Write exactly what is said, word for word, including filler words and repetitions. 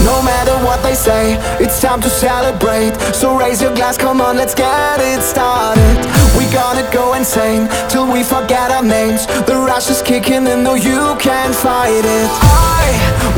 No matter what they say, it's time to celebrate. So raise your glass, come on, let's get it started. We gonna go insane till we forget our names. The rush is kicking in, though you can't fight it. I